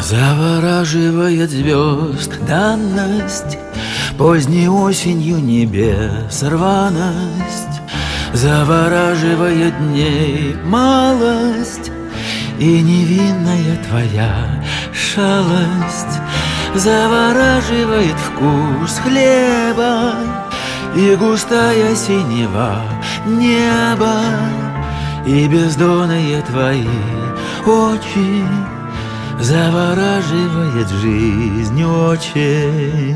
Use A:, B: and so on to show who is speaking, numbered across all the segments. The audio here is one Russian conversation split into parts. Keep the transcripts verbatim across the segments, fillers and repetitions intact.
A: Завораживает звезд данность, поздней осенью небес рваность. Завораживает дней малость и невинная твоя шалость. Завораживает вкус хлеба и густая синева неба, и бездонные твои очи. Завораживает жизнь очень.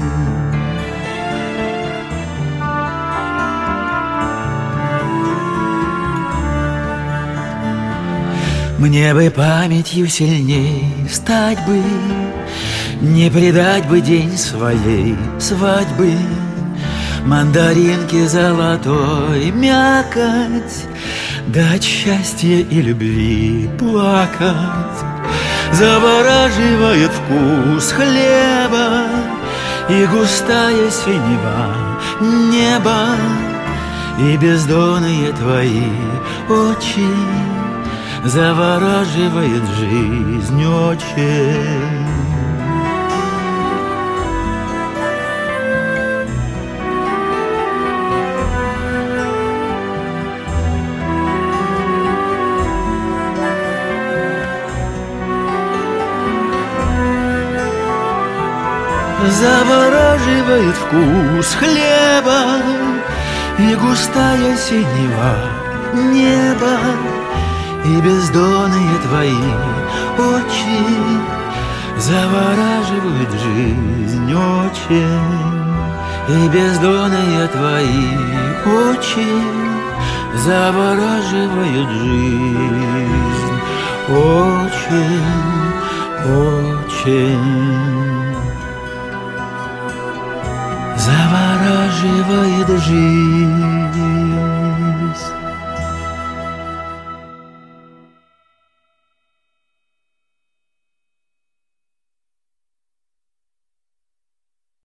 A: Мне бы памятью сильней стать бы, не предать бы день своей свадьбы. Мандаринки золотой мякоть, дать счастья и любви плакать. Завораживает вкус хлеба и густая синева неба, и бездонные твои очи. Завораживает жизнь очень. Завораживает вкус хлеба и густая синева неба, и бездонные твои очи. Завораживают жизнь очень, и бездонные твои очи. Завораживают жизнь очень, очень. Завораживает жизнь.